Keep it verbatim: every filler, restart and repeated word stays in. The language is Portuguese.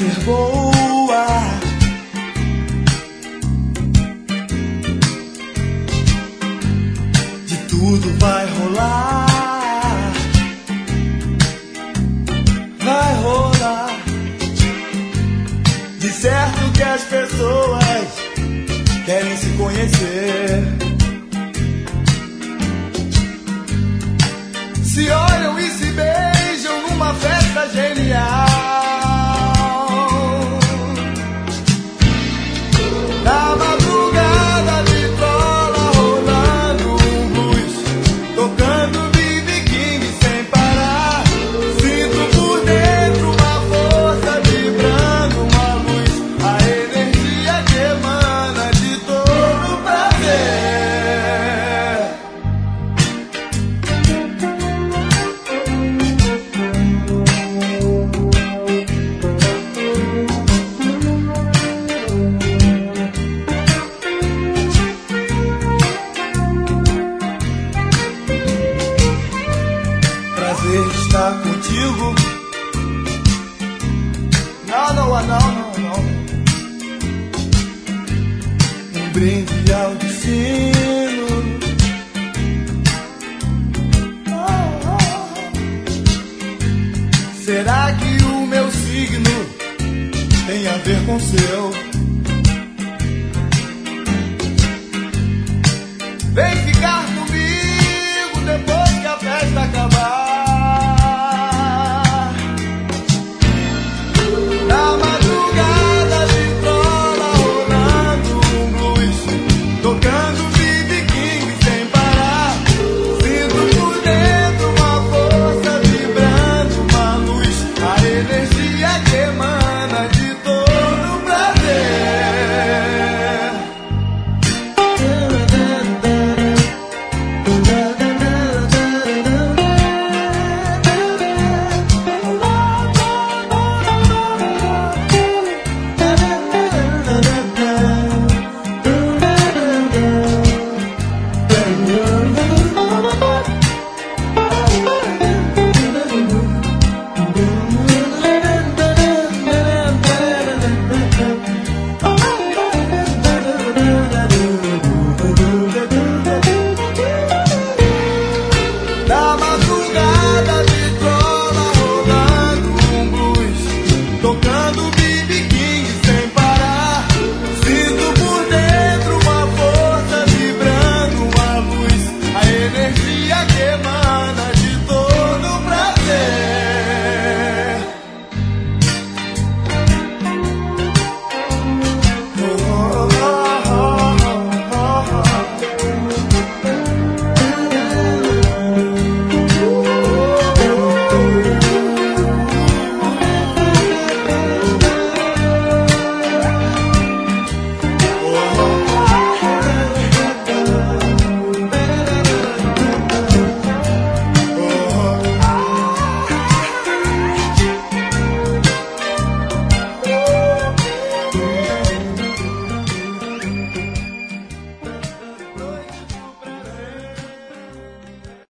ser boa. De tudo vai rolar, vai rolar. De certo que as pessoas querem se conhecer, se olham e se beijam numa festa genial. Na madrugada vitrola rolando um blues, tocando B B King sem parar. Sinto por dentro uma força vibrando, uma luz, a energia que emana de todo prazer. Prazer estar contigo. Não, não, não, não, não. Um brinde ao destino. Oh, oh. Será que o meu signo tem a ver com o seu?